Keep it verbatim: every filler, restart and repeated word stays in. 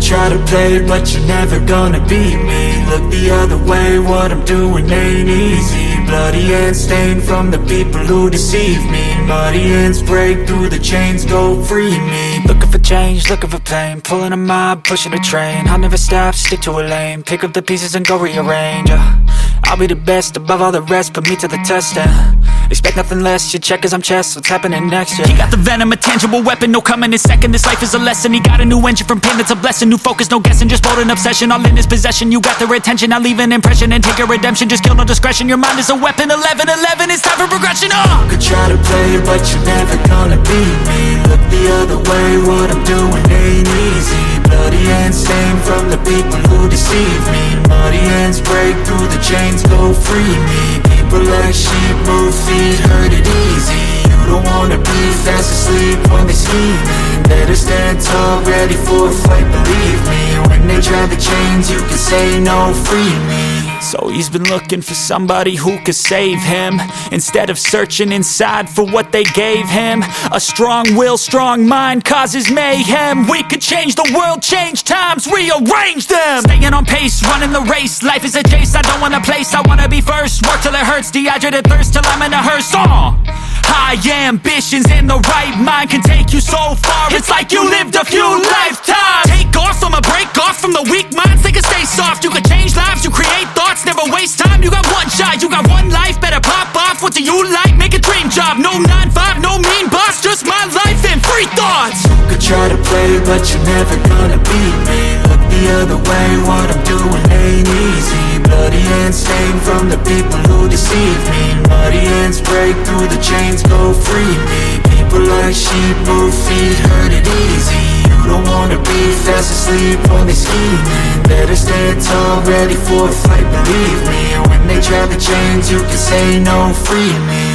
try to play, but you're never gonna beat me. Look the other way, what I'm doing ain't easy. Bloody hands stained from the people who deceive me. Muddy hands break through the chains, go free me. Looking for change, looking for pain, pulling a mob, pushing a train. I'll never stop, stick to a lane, pick up the pieces and go rearrange. uh, I'll be the best above all the rest, put me to the test and expect nothing less, your check is I'm chess, what's happening next, yeah. He got the venom, a tangible weapon, no coming in second. This life is a lesson, he got a new engine from pain, that's a blessing. New focus, no guessing, just bold and obsession. All in his possession, you got their attention. I'll leave an impression and take your redemption. Just kill, no discretion, your mind is a weapon. Eleven, eleven, it's time for progression, oh! You could try to play, but you're never gonna beat me. Look the other way, what I'm doing ain't easy. Bloody hands stained from the people who deceive me. Muddy hands break through the chains, go free me. People like sheep move feet, hurt it easy. You don't wanna be fast asleep when they scheming. Better stand tall, ready for a fight, believe me. When they try the chains, you can say no, free me. So he's been looking for somebody who could save him, instead of searching inside for what they gave him. A strong will, strong mind causes mayhem. We could change the world, change times, rearrange them. Staying on pace, running the race. Life is a chase, I don't want a place. I wanna be first, work till it hurts. Dehydrated thirst till I'm in a hearse. uh. High ambitions in the right mind can take you so far. It's like you lived a few lifetimes. Take off from a break off from the weak minds. They can stay soft, you can change lives, you create thoughts. Never waste time, you got one shot, you got one life. Better pop off, what do you like? Make a dream job, no nine five, no mean boss. Just my life and free thoughts. You could try to play, but you're never gonna beat me. Look the other way, what I'm doing ain't easy. Bloody hands stained from the people who deceive me. Muddy hands break through the chains, go free me. People like sheep move feet, hurt it easy. You don't wanna be fast asleep when they scheming. Better stand tall, ready for a fight, believe me. When they try the chains, you can say no, free me.